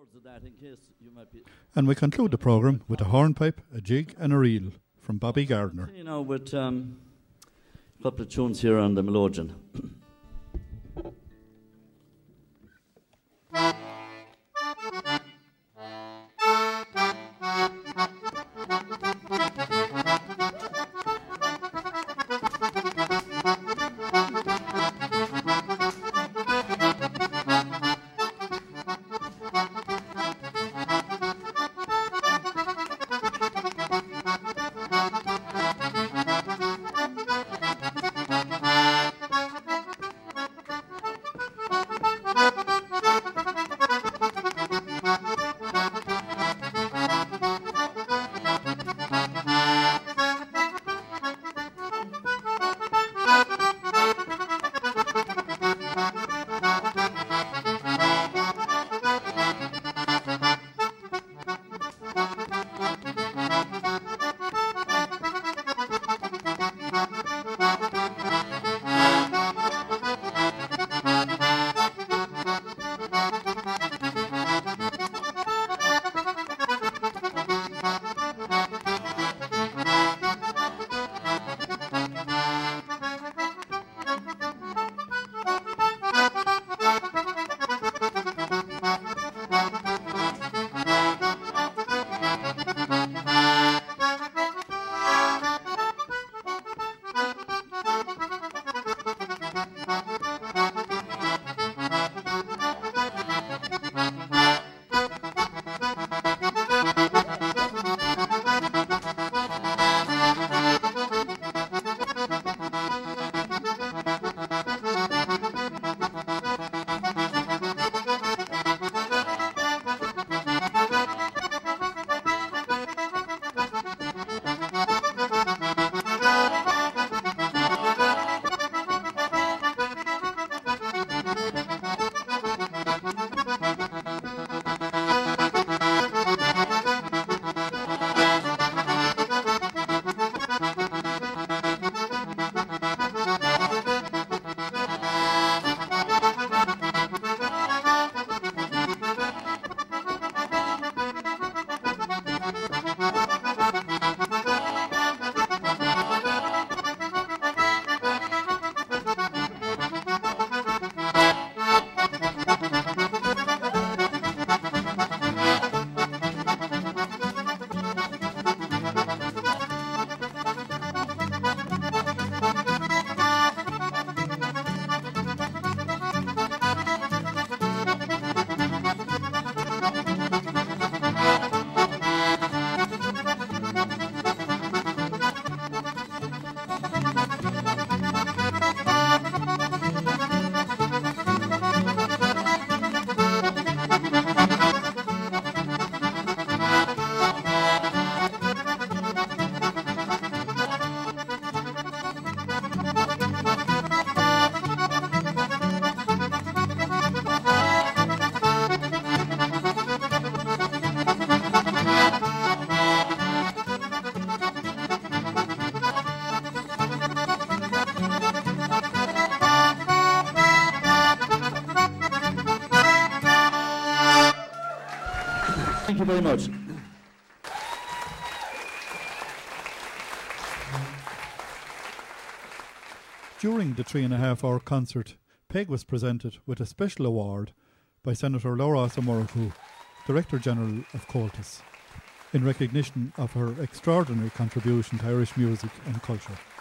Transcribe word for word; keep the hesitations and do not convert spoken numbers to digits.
And we conclude the programme with a hornpipe, a jig and a reel from Bobby Gardner. You know, with um, a couple of tunes here on the melodeon. Thank you very much. During the three and a half hour concert, Peg was presented with a special award by Senator Laura O'Murrough, Director General of Comhaltas, in recognition of her extraordinary contribution to Irish music and culture.